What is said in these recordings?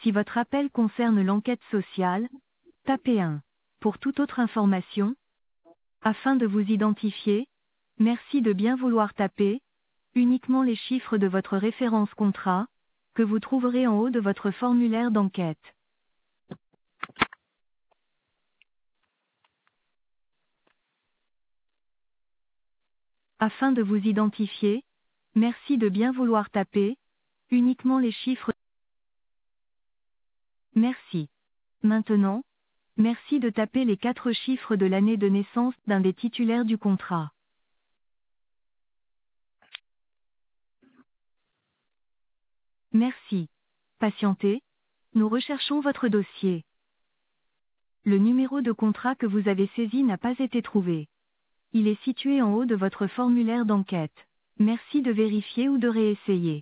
Si votre appel concerne l'enquête sociale, tapez 1. Pour toute autre information, afin de vous identifier, merci de bien vouloir taper uniquement les chiffres de votre référence contrat, que vous trouverez en haut de votre formulaire d'enquête. Afin de vous identifier, merci de bien vouloir taper uniquement les chiffres. Merci. Maintenant, merci de taper les 4 chiffres de l'année de naissance d'un des titulaires du contrat. Merci. Patientez, nous recherchons votre dossier. Le numéro de contrat que vous avez saisi n'a pas été trouvé. Il est situé en haut de votre formulaire d'enquête. Merci de vérifier ou de réessayer.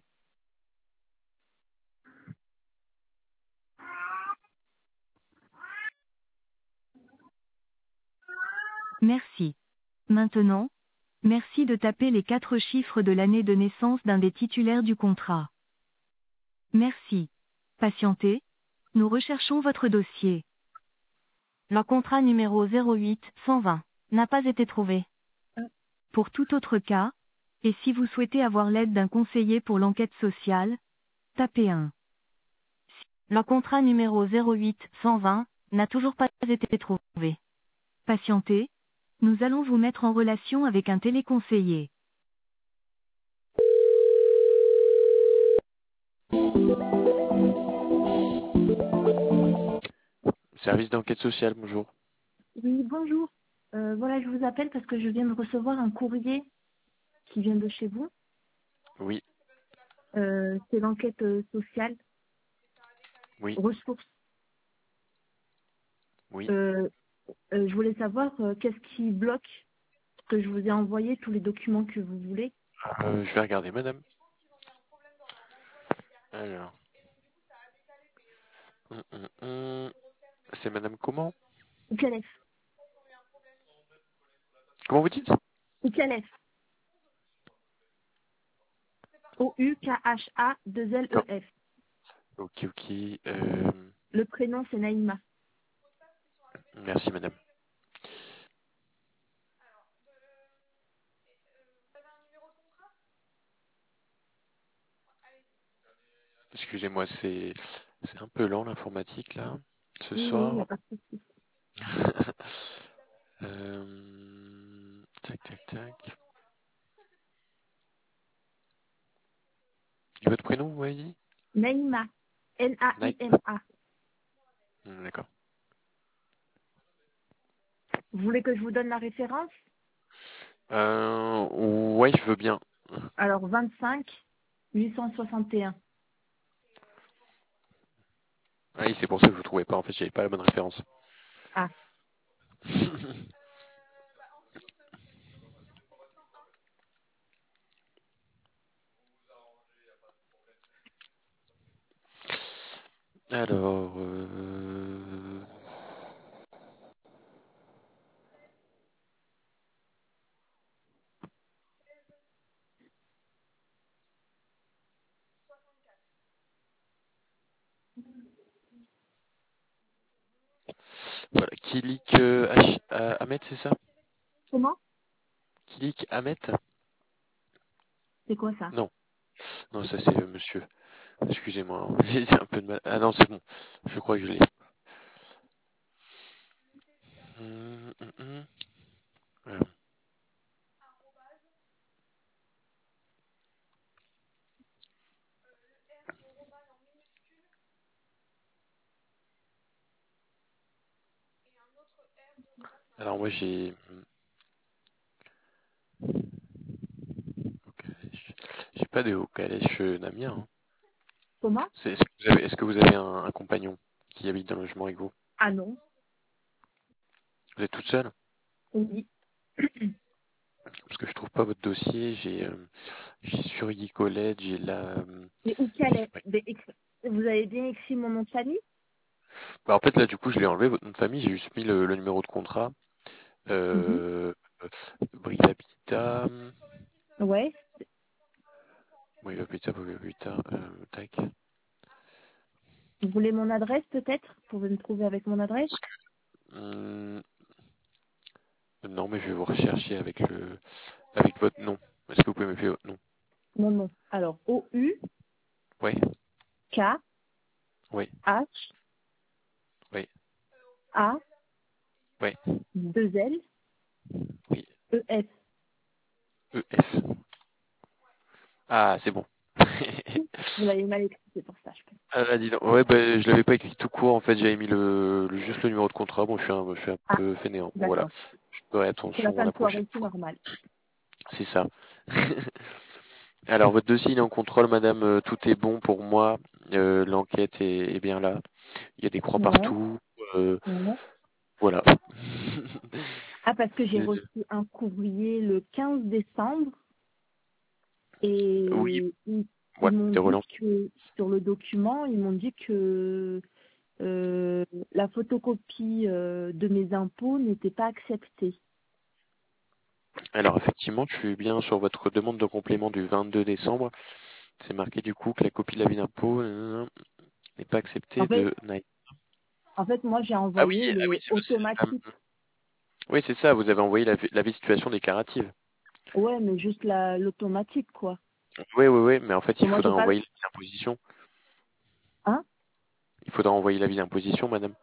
Merci. Maintenant, merci de taper les 4 chiffres de l'année de naissance d'un des titulaires du contrat. Merci. Patientez, nous recherchons votre dossier. Le contrat numéro 08-120 n'a pas été trouvé. Pour tout autre cas, et si vous souhaitez avoir l'aide d'un conseiller pour l'enquête sociale, tapez 1. Le contrat numéro 08-120 n'a toujours pas été trouvé. Patientez, nous allons vous mettre en relation avec un téléconseiller. Service d'enquête sociale, bonjour. Oui, bonjour. Voilà, je vous appelle parce que je viens de recevoir un courrier qui vient de chez vous. Oui, C'est l'enquête sociale, oui, ressources. oui. Je voulais savoir qu'est-ce qui bloque, que je vous ai envoyé tous les documents que vous voulez. Je vais regarder, madame. Alors, c'est madame comment? Oukalef. Comment vous dites? Oukalef. Non. O-U-K-H-A-2-L-E-F. Ok, ok. Le prénom, c'est Naïma. Merci, madame. Excusez-moi, c'est un peu lent l'informatique là, ce Oui, oui, il n'y a soir. pas de souci. Tac, tac, tac. Et votre prénom, vous m'avez dit? Naïma. Night. N-A-I-M-A. D'accord. Vous voulez que je vous donne la référence? Ouais, je veux bien. Alors, 25 861. Ah oui, c'est pour ça que je vous trouvais pas. En fait, j'avais pas la bonne référence. Ah, Alors, voilà, Kilik Ahmed, c'est ça? comment? Kilik Ahmed? C'est quoi ça? Non, non, ça c'est monsieur. Excusez-moi, hein, j'ai un peu de mal. Ah non, c'est bon. Je crois que je l'ai. Alors, alors moi j'ai pas de au calèche Namia, hein. Comment? Est-ce que vous avez un compagnon qui habite dans le logement avec vous? Ah non. Vous êtes toute seule? Oui. Parce que je trouve pas votre dossier. J'ai sur Colette, j'ai la. Mais où qu'elle est? Ouais. Vous avez bien écrit mon nom de famille? Bah, en fait là du coup je l'ai enlevé votre nom de famille. J'ai juste mis le numéro de contrat. Mhm. Euh, Brive Habitat. Ouais. Brive Habitat. Tac. Vous voulez mon adresse peut-être? Vous pouvez me trouver avec mon adresse? Hum, non, mais je vais vous rechercher avec votre nom. Est-ce que vous pouvez m'appeler votre nom? Non, non. Alors, O-U-K-H, Oui, oui, oui, A, oui, 2 L, oui. E-F. EF. Ah, c'est bon. Vous l'avez mal écrit, c'est pour ça, je pense. Ah, là, dis donc. Ouais, bah, je l'avais pas écrit tout court. En fait, j'avais mis juste le numéro de contrat. Bon, je suis un Ah, peu fainéant. Bon, voilà. d'accord. Je ferai C'est la attention fin la de prochaine soirée, c'est fois. normal. C'est ça. Alors, votre dossier il est en contrôle, madame. Tout est bon pour moi. L'enquête est bien là. Il y a des croix Ouais, partout. Euh, ouais. voilà. Ah, parce que j'ai C'est- reçu un courrier le 15 décembre Oui, et ils voilà, m'ont des dit relances. que sur le document, ils m'ont dit que la photocopie de mes impôts n'était pas acceptée. Alors, effectivement, je suis bien sur votre demande de complément du 22 décembre. C'est marqué du coup que la copie de l'avis d'impôt n'est pas En acceptée fait, de Nike. moi, j'ai Ah envoyé oui, le automatique. oui, c'est ça. Vous avez envoyé l'avis de situation déclarative. Ouais, mais juste l'automatique, quoi. Oui, oui, oui, mais en fait, Et moi, j'ai pas le... Hein? Il faudra envoyer l'avis d'imposition, madame.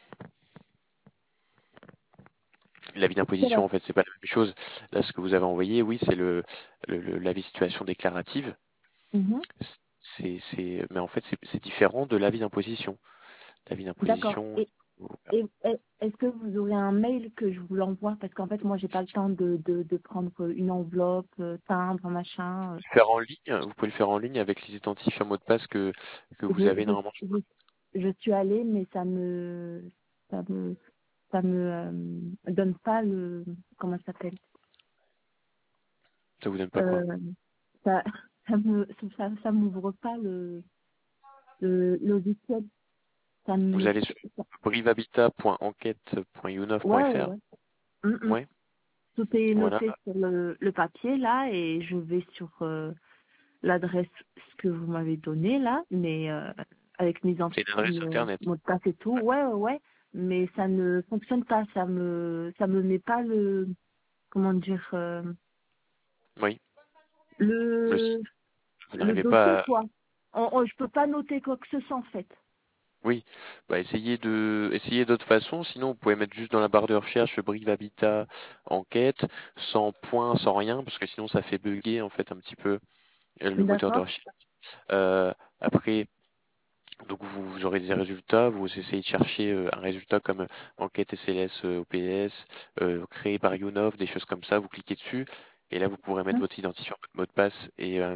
L'avis C'est d'imposition, là. en fait, c'est pas la même chose. Là, ce que vous avez envoyé, oui, c'est l'avis de situation déclarative. Mhm. Mais en fait, c'est différent de l'avis d'imposition. L'avis D'accord. d'imposition, Est-ce que vous aurez un mail que je vous l'envoie? Parce qu'en fait, moi, j'ai pas le temps de prendre une enveloppe, timbre, machin. faire en ligne, vous pouvez le faire en ligne avec les identifiants mots de passe que Je, vous avez normalement. je, je, je suis allée, mais ça me, ça me donne pas le, comment ça s'appelle? Ça vous donne pas quoi? Euh, ça, ça m'ouvre pas le logiciel. Ça Vous me, allez sur ouais, ouais, brivehabitat.enquête.younov.fr. ouais. Mm, mm. Ouais, Tout est voilà. noté sur le papier là et je vais sur l'adresse que vous m'avez donnée là, mais avec C'est une adresse internet. mots de passe et tout. Ouais, ouais, ouais. Mais ça ne fonctionne pas. Ça me met pas le, comment dire, Oui. Le le, site. Vous le n'arrivez dossier pas à... quoi. Je peux pas noter quoi que ce soit en fait. Oui, bah essayez d'autres façons. Sinon, vous pouvez mettre juste dans la barre de recherche Brive Habitat enquête, sans point, sans rien, parce que sinon ça fait bugger en fait un petit peu le moteur de D'accord. recherche. Euh, Après, donc vous aurez des résultats. Vous essayez de chercher un résultat comme enquête SLS OPS, créé par Younov, des choses comme ça. Vous cliquez dessus et là vous pourrez mettre Hein. votre identifiant, votre mot de passe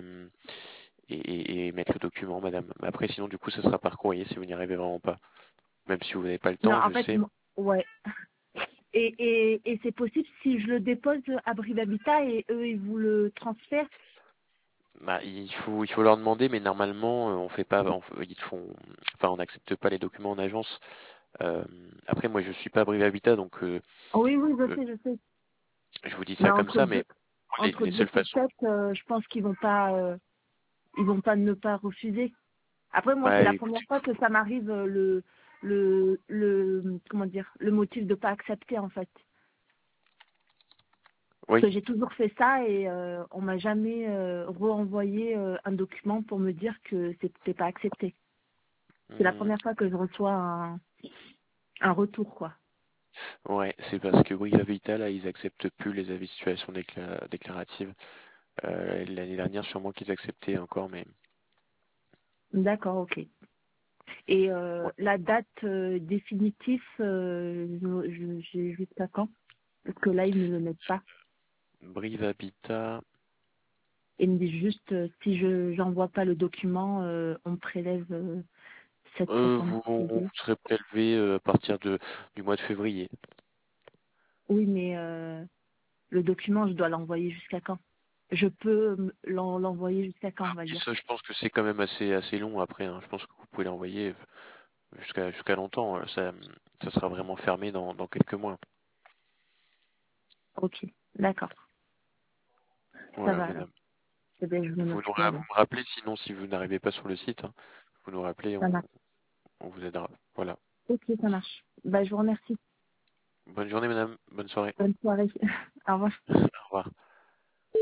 et mettre le document, madame. Mais après, sinon du coup, ça sera par courrier si vous n'y arrivez vraiment pas. Même si vous n'avez pas le Non, temps, en je fait, sais. ouais. Et c'est possible si je le dépose à Brive Habitat et eux ils vous le transfèrent. Bah, il faut leur demander, mais normalement, on fait pas, ils font, enfin, on n'accepte pas les documents en agence. Euh, Après, moi, je suis pas Brive Habitat, donc Oui, oui, euh, je sais. je vous dis Mais ça comme ça, mais entre les deux seules façons, fourchettes, je pense ils vont pas ne pas refuser. Après, moi, c'est bah, la écoutez, première fois que ça m'arrive comment dire, le motif de pas accepter en fait. Parce oui, que j'ai toujours fait ça et on m'a jamais renvoyé un document pour me dire que c'était pas accepté. C'est la hum, première fois que je reçois un retour, quoi. ouais, c'est parce que Brive Habitat, là, ils acceptent plus les avis de situation déclarative. L'année dernière, sûrement qu'ils acceptaient encore, mais D'accord, ok. Et ouais. la date définitive, j'ai jusqu'à quand? Parce que là, ils ne le mettent pas. Brive Habitat, Ils me disent juste, si je j'envoie pas le document, on me prélève vous 7,76 €. serez prélevé à partir du mois de février. Oui, mais le document, je dois l'envoyer jusqu'à quand? Je peux l'envoyer jusqu'à quand, on va Et dire. ça, je pense que c'est quand même assez long après, hein. Je pense que vous pouvez l'envoyer jusqu'à longtemps. Ça sera vraiment fermé dans quelques mois. Ok, d'accord. Ça Voilà, va alors. madame. Eh bien, je me note ça Vous alors. me rappelez sinon si vous n'arrivez pas sur le site, hein. Vous nous rappelez, Ça marche. on vous aidera. Voilà. Ok, ça marche. Bah, je vous remercie. Bonne journée, madame. Bonne soirée. Bonne soirée. Au revoir. Au revoir.